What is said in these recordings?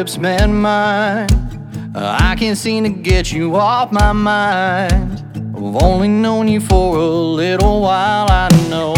lips met mine. I can't seem to get you off my mind. I've only known you for a little while, I know.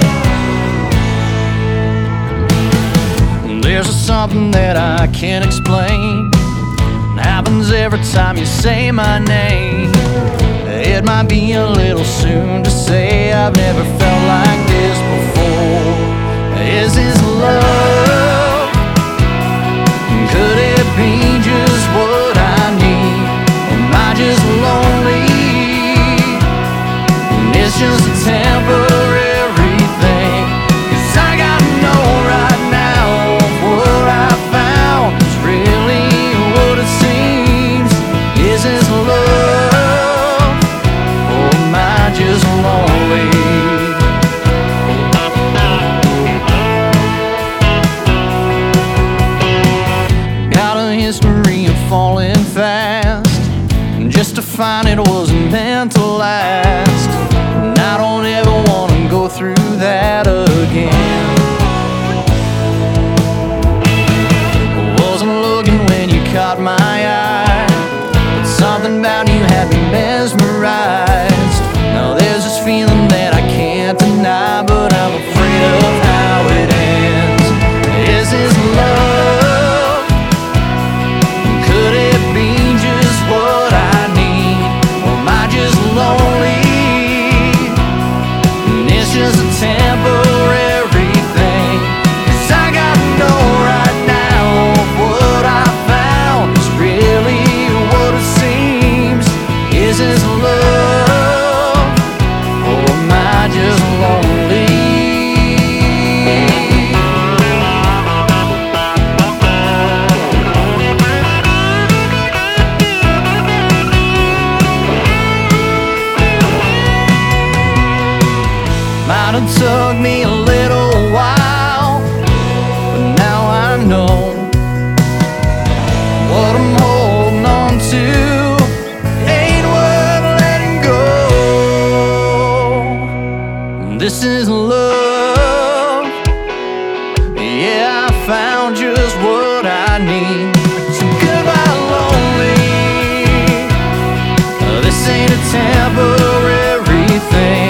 There's something that I can't explain. It happens every time you say my name. It might be a little soon to say I've never felt like this before. Is this love? Could it be just what I need? Am I just lonely? And it's just a temporary thing. 'Cause I gotta know right now if what I found is really what it seems. Is this love? Or am I just lonely? History of falling fast, just to find it wasn't meant to last. And I don't ever wanna go through that again. Wasn't looking when you caught my eye, but something about you had me mesmerized. Now there's this feeling that I can't deny, but I'm afraid of how it ends. Is this love? Could it be just what I need? Or am I just lonely? And it's just a temporary thing. 'Cause I gotta know right now if what I found is really what it seems. Is this love? Or am I just lonely? Might have took me a little while, but now I know what I'm holding on to ain't worth letting go. This is love. Yeah, I found just what I need. So goodbye, lonely. This ain't a temporary thing.